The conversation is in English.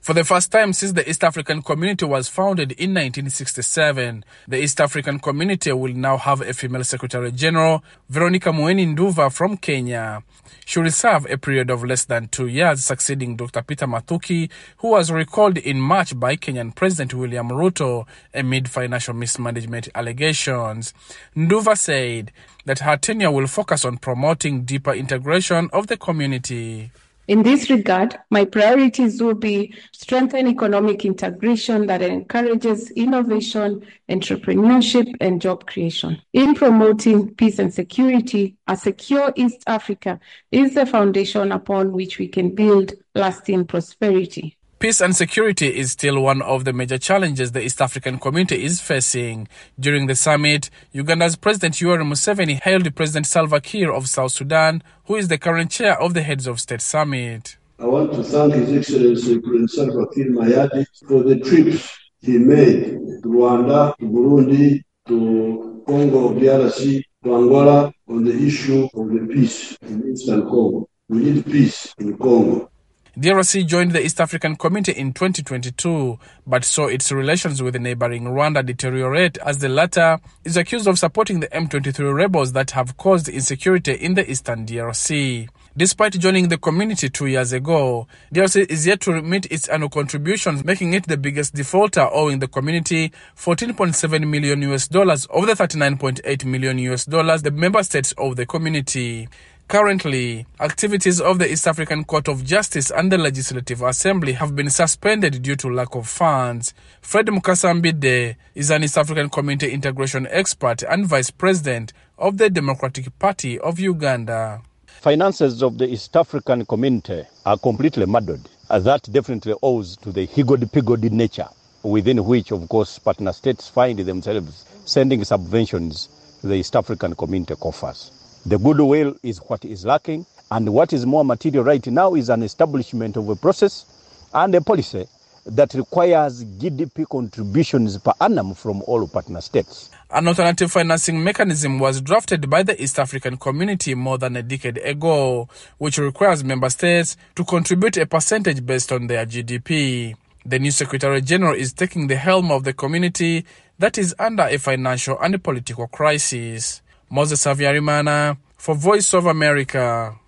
For the first time since the East African Community was founded in 1967, the East African Community will now have a female Secretary General, Veronica Mueni Nduva from Kenya. She will serve a period of less than 2 years, succeeding Dr. Peter Mathuki, who was recalled in March by Kenyan President William Ruto amid financial mismanagement allegations. Nduva said that her tenure will focus on promoting deeper integration of the community. In this regard, my priorities will be strengthen economic integration that encourages innovation, entrepreneurship, and job creation. In promoting peace and security, a secure East Africa is the foundation upon which we can build lasting prosperity. Peace and security is still one of the major challenges the East African Community is facing. During the summit, Uganda's President Yoweri Museveni hailed President Salva Kiir of South Sudan, who is the current chair of the Heads of State Summit. I want to thank His Excellency President Salva Kiir Mayardit for the trips he made to Rwanda, to Burundi, to Congo, DRC, to Angola on the issue of the peace in Eastern Congo. We need peace in Congo. DRC joined the East African Community in 2022, but saw its relations with the neighboring Rwanda deteriorate as the latter is accused of supporting the M23 rebels that have caused insecurity in the eastern DRC. Despite joining the community 2 years ago, DRC is yet to meet its annual contributions, making it the biggest defaulter, owing the community $14.7 million of the $39.8 million the member states of the community. Currently, activities of the East African Court of Justice and the Legislative Assembly have been suspended due to lack of funds. Fred Mukasambide is an East African Community integration expert and Vice President of the Democratic Party of Uganda. Finances of the East African Community are completely muddled. That definitely owes to the higgledy-piggledy nature within which, of course, partner states find themselves sending subventions to the East African Community coffers. The goodwill is what is lacking, and what is more material right now is an establishment of a process and a policy that requires GDP contributions per annum from all partner states. An alternative financing mechanism was drafted by the East African Community more than a decade ago, which requires member states to contribute a percentage based on their GDP. The new Secretary General is taking the helm of the community that is under a financial and political crisis. Moses Savyarimana for Voice of America.